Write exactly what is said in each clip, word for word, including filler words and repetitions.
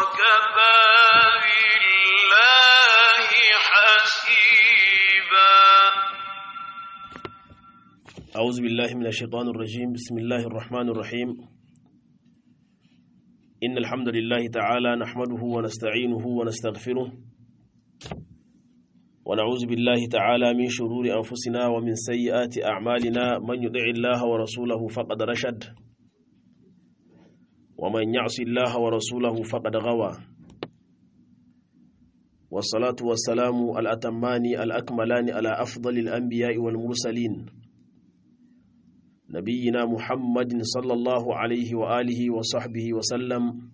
وكفى بالله حسيبا. أعوذ بالله من الشيطان الرجيم. بسم الله الرحمن الرحيم. إن الحمد لله تعالى نحمده ونستعينه ونستغفره ونعوذ بالله تعالى من شرور أنفسنا ومن سيئات أعمالنا. من يطع الله ورسوله فقد رشد ومن يعص الله ورسوله فقد غوى. والصلاة والسلام الأتمان الأكملان على أفضل الأنبياء والمرسلين نبينا محمد صلى الله عليه وآله وصحبه وسلم.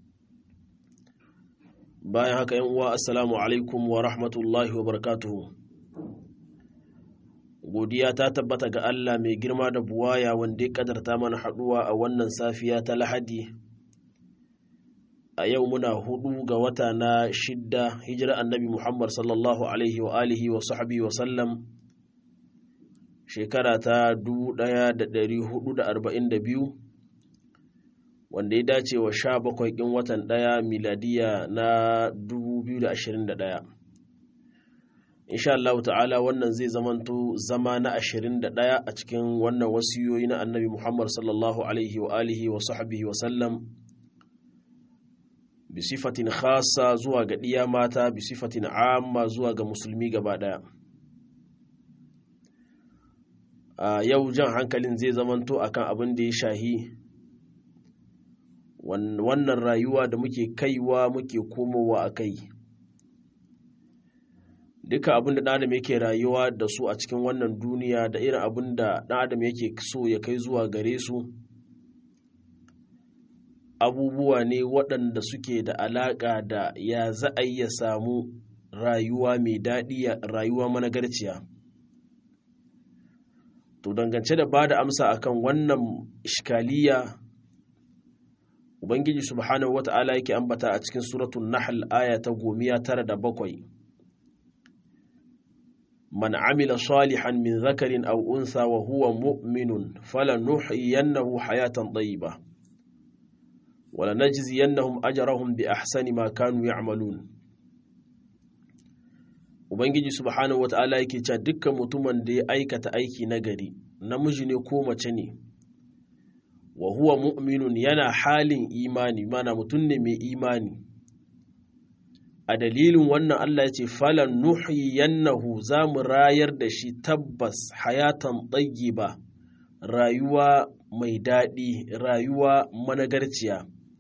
bayan haka yan uwa, assalamu alaikum wa rahmatullahi wa barakatuhu. Godiya ta tabbata ga Allah mai girma da buwaya wanda ya kadarta mana haduwa a wannan safiya ta Lahadi. A yau muna hudu ga wata na shidda hijira annabi Muhammad sallallahu alaihi wa alihi wa sahbihi wa sallam, shekara ta dubu ɗaya da ɗari hudu da arba'in da biyu, wanda ya dace wa sha bakwai ɗin watan ɗaya miladiya na dubu biyu da ashirin da ɗaya. Insha Allah ta'ala wannan zai zamanto zama na ashirin da ɗaya a cikin wannan wasiyoyi na annabi Muhammad sallallahu alaihi wa alihi wa sahbihi wa sallam, bi sifatin khassa zuwa ga ɗiya mata, bi sifatin amma zuwa ga musulmi gaba ɗaya. a yau jan hankalin zai zamanto akan abin da ya shahi wannan rayuwa da muke kaiwa muke komowa a kai. Duka abin da ɗan adam yake rayuwa da su a cikin wannan duniya da irin abin da ɗan adam yake so ya kai zuwa gare su, abubuwa ne waɗanda suke da alaƙa da ya za a ya samu rayuwa mai daɗi, rayuwa managarciya. To dangance da ba da amsa akan wannan iskaliya, Ubangiji subhanahu wata'ala yake ambata a cikin suratul Nahl aya ta gomiya tara da bakwai. Man amila salihan min zakarin aw unsa wa huwa mu'minun falanuhyiyannahu hayatan tayyiba wa lanajziyannahum ajrahum bi ahsani ma kanu ya'malun. Ubangiji subhanahu wata'ala yake cewa dukkan mutumin da ya aikata aiki nagari, namiji ne ko mace ne, wa huwa mu'minun yana halin imani, mana mutum ne mai imani, a dalilin wannan Allah ya ce falan nuhyiyannahu, za mu rayar da shi tabbas hayatan tayyiba, rayuwa mai daɗi, rayuwa managarciya.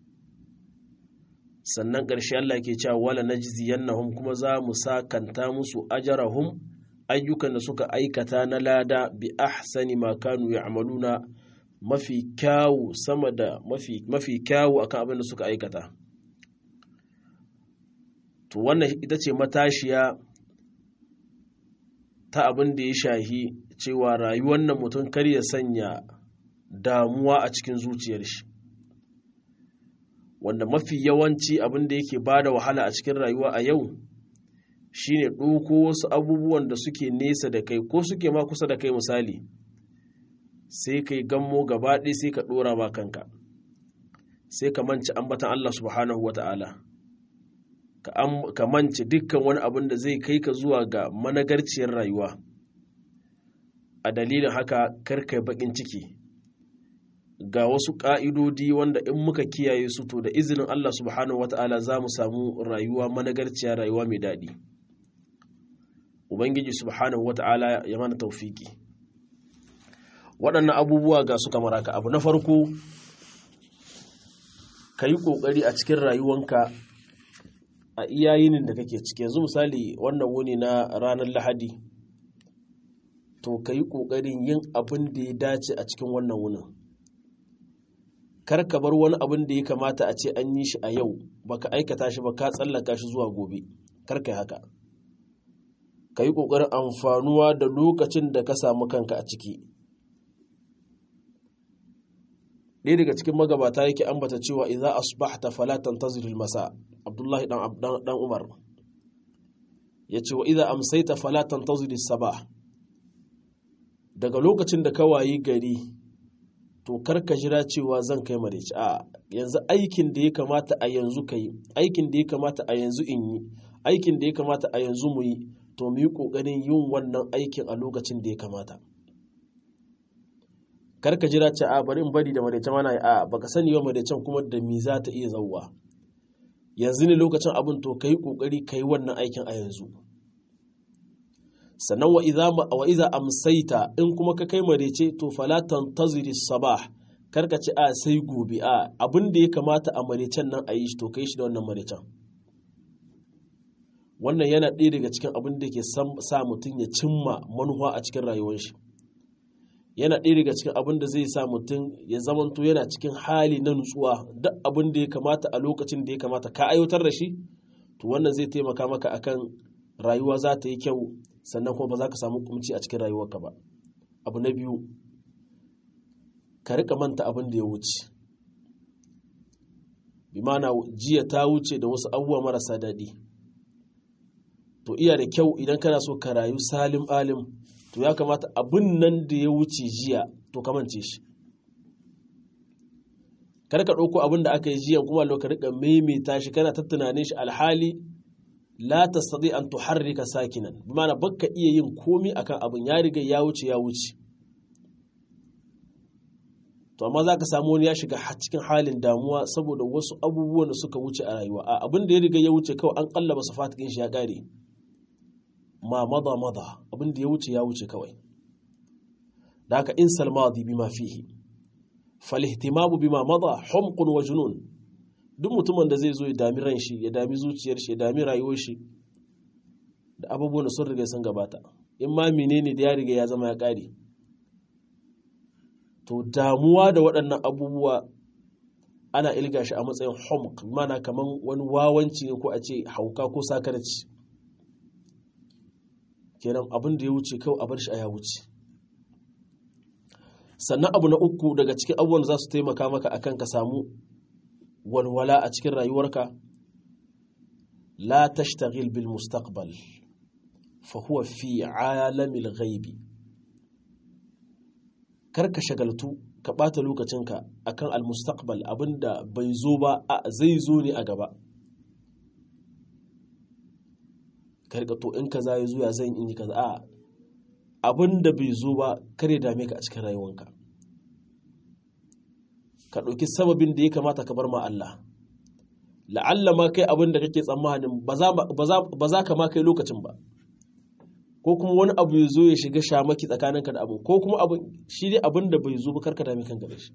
Sannan ƙarshe Allah ke cewa wala najziyannahum, kuma za mu sakanta musu ajarahum, ayyukan da suka aikata na lada, bi ahsani ma kanu ya'maluna, mafi kyawu sama da mafi mafi kyawu akan abin da suka aikata. To wannan ita ce matashiya ta abin da ya shahi cewa rayuwar nan mutum kar ya sanya damuwa a cikin zuciyar shi, wanda mafi yawanci abin da yake bada wahala a cikin rayuwa a yau shine ɗauko wasu abubuwan da suke nesa da kai ko suke ma kusa da kai, misali sai kai gammo gaba ɗaya sai ka ɗora ba kanka, sai ka manci ambatan Allah subhanahu wa ta'ala, ka manci dukkan wani abin da zai kai ka zuwa ga managarciyar rayuwa. A dalilin haka karkai bakin ciki, ga wasu ƙa'idodi wanda in muka kiyaye su to da izinin Allah subhanahu wa ta'ala za mu samu rayuwa managarciya, rayuwa mai daɗi. Ubangiji subhanahu wa ta'ala ya mana taufiki. Waɗannan abubuwa ga su kamar haka. Abu na farko, ka yi ƙoƙari a cikin rayuwanka a iyayinin da kake ciki. Yanzu misali wannan wuni na ranar Lahadi, to ka yi ƙoƙarin yin abin da ya dace a cikin wannan wunin. Kar ka bar wani abin da ya kamata a ce an yi shi a yau baka aikata shi ba, ka tsallaka shi zuwa gobe. Kar ka yi haka. Ka yi ƙoƙarin amfanuwa da lokacin da ka samu kanka a ciki. ɗaya daga cikin magabata yake ambata cewa idza asbahta fala tantazir al-masa. Abdullahi dan dan Umar yace wa idza amsayta fala tantazir as-sabah. Daga lokacin da ka wayi gari to karka jira cewa zan kai mareci a yanzu aikin da ya kamata a yanzu ka yi aikin da ya kamata a yanzu in yi aikin da ya kamata a yanzu mu yi to mu yi ƙoƙarin yin wannan aikin a lokacin da ya kamata karka jira ce a bari in bari da mareci mana a baka sani wa marecen kuma da mi za ta iya zauwa yanzu ne lokacin abin to ka yi ƙoƙari ka yi wannan aikin a yanzu sannan wa iza amsaita in kuma ka kai marece to fala tantaziri sabah karka ce a sai gobe a abin da ya kamata a marecen nan a yi shi to kai shi da wannan marecen wannan yana ɗaya daga cikin abin da ke sa mutum ya cimma manuwa a cikin rayuwar shi yana ɗaya daga cikin abin da zai sa mutum ya zamanto yana cikin hali na nutsuwa duk abin da ya kamata a lokacin da ya kamata ka aiwatar da shi to wannan zai taimaka maka akan rayuwa za ta yi kyau sannan kuma ba za ka samu kumci a cikin rayuwarka ba abu na biyu ka rika manta abin da ya wuce bi mana jiya ta wuce da wasu abubuwa marasa daɗi to iya da kyau idan kana so ka rayu salim alim to ya kamata abin nan da ya wuce jiya to ka mance shi kar ka ɗauko abin da aka yi jiya kuma lokacin rika maimaita shi kana ta tunanin shi alhali la tastati an tuharrika sakinan bimana baka iya yin komi akan abin ya riga ya wuce ya wuce to amma zaka samu wani ya shiga cikin halin damuwa saboda wasu abubuwan da suka wuce a rayuwa a abin da ya riga ya wuce kawai an kallaba safatikin shi ya kare ma mada mada abin da ya wuce ya wuce kawai da haka in salmadi bima fihi falihtimamu bima mada humqun wa junun duk mutumin da zai zo ya dami ran shi ya dami zuciyar shi ya dami rayuwar shi da abubuwan da sun riga sun gabata in ma menene da ya riga ya zama ya kare to damuwa da waɗannan abubuwa ana ilga shi a matsayin humq mana kaman wani wawanci ne ko a ce hauka ko sakarci kenan abin da ya wuce kawai a bar shi a ya wuce sannan abu na uku daga cikin abubuwan da za su taimaka maka akan ka samu walwala a cikin rayuwarka la tashtagil bil mustaqbal fa huwa fi alamil ghaibi karka shagaltu ka bata lokacinka akan al mustaqbal abinda bai zo ba zai zo ne a gaba karka to in kaza ya zo ya zan yi kaza a abinda bai zo ba kare dame ka a cikin rayuwarka ka ɗauki sababin da ya kamata ka bar ma Allah la'alla ma kai abin da kake tsammanin ba za ka ma kai lokacin ba ko kuma wani abu ya zo ya shiga shamaki tsakaninka da abu ko kuma shi ne abin da bai zo ba karka dami kanka da shi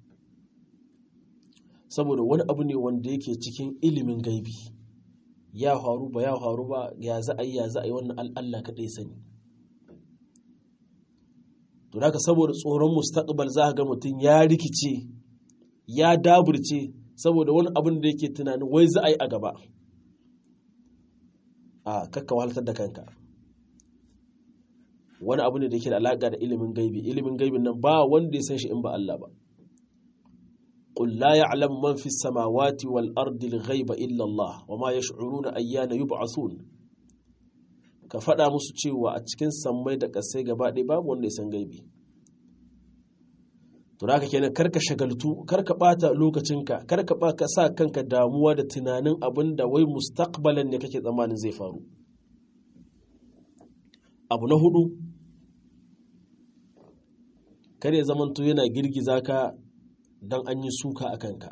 saboda wani abu ne wanda yake cikin ilimin gaibi ya faru ba ya faru ba ya za a yi ya za a yi wannan Allah kaɗai sani to da saboda tsoron mustaqbal za ka ga mutum ya rikice ya daburce saboda wani abin da yake tunanin wai za a yi a gaba a kakka wahaltar da kanka wani abu ne da yake da alaƙa da ilimin gaibi ilimin gaibin nan ba wanda ya san shi in ba Allah ba qul la ya'lamu man fis samawati wal ardi al ghaiba illa Allah wa ma yash'uruna ayyana yub'athun ka faɗa musu cewa a cikin sammai da ƙasai gaba ɗaya babu wanda ya san gaibi to haka kenan karka shagaltu karka bata lokacinka karka ba ka sa kanka damuwa da tunanin abin da wai mustaqbalan ne kake tsammanin zai faru abu na hudu kare zamanto yana girgiza ka dan an yi suka a kanka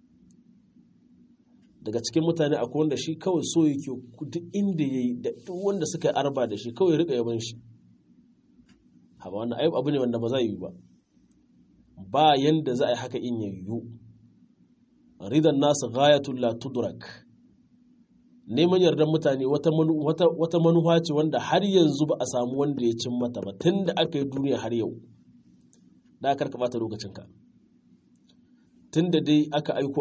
daga cikin mutane akwai wanda shi kawai so yake duk inda yayi da duk wanda suka yi arba da shi kawai rika yaban shi haba wannan ayyuka abu ne wanda ba za yi ba ba yanda za a yi haka in yayyu ridan nasu ghayatul la tudrak neman yardan mutane wata manufa ce wanda har yanzu ba a samu wanda ya cin mata ba tunda aka yi duniya har yau da aka karka bata lokacinka tunda dai aka aiko